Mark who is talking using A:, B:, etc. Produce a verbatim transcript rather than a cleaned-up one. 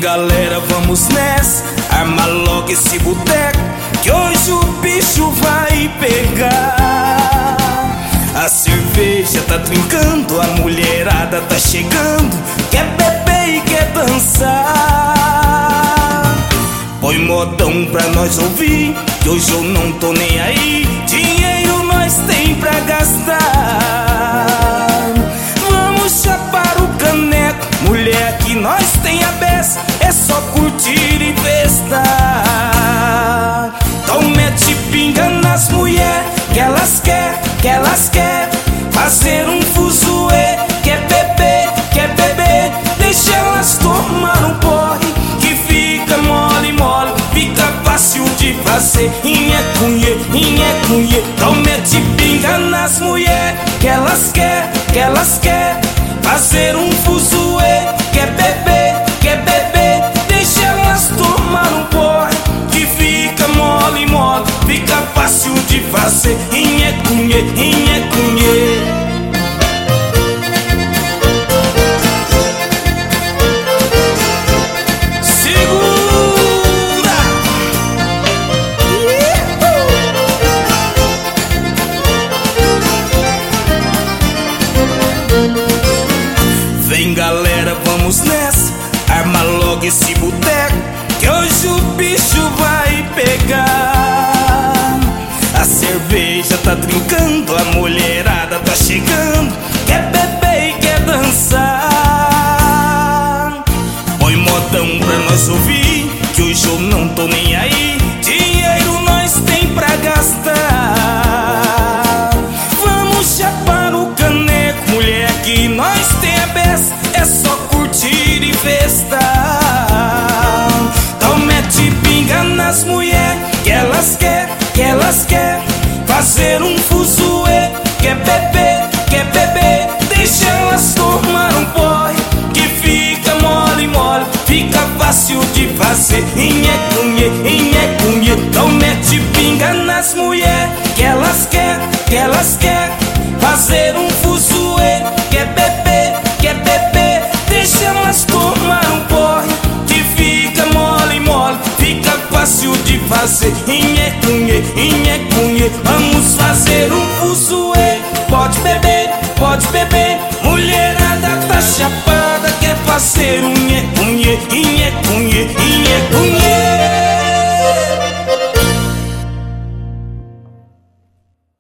A: galera, vamos nessa, arma logo esse boteco, que hoje o bicho vai pegar. A cerveja tá trincando, a mulherada tá chegando, quer beber e quer dançar. Põe modão pra nós ouvir, que hoje eu não tô nem aí, dinheiro nós tem pra gastar. Vamos chapar o caneco, mulher que nós tem a beça, é só curtir e festar. Então mete pinga nas mulher, que elas quer, que elas quer fazer um fuzuê. Quer beber, quer beber, deixa elas tomar um porre, que fica mole, mole, fica fácil de fazer. Inhé, cunhê, inhé, cunhê. Então mete pinga nas mulher, que elas quer, que elas quer fazer um fuzuê. Quer beber, quer beber, deixa elas tomar um porre, que fica mole, mole, fica fácil de fazer. Inhé, cunhê, inhé, cunhê. Segura! Vem galera, vamos nessa, arma logo esse boteco, que hoje o bicho vai pegar. A cerveja tá trincando, a mulherada tá chegando, quer beber e quer dançar. Põe modão pra nós ouvir, que hoje eu não tô nem aí, dinheiro nós tem pra gastar. Vamos chapar o caneco, mulher que nós tem a beça, é só curtir e festar. Então mete pinga nas mulher, que elas quer, que elas quer fazer um fuzuê. Quer beber, quer beber, deixa elas tomar um porre, que fica mole, mole, fica fácil de fazer. Inhé, cunhê, inhé, cunhê. Então mete pinga nas mulher, que elas quer, que elas quer fazer um fuzuê. Quer beber, quer beber, deixa elas tomar um porre, que fica mole, mole, fica fácil de fazer. Inhé, cunhê, inhé, cunhê. Vamos fazer um fuzuê. Pode beber, pode beber, mulherada tá chapada, quer fazer um inhé, cunhê, inhé.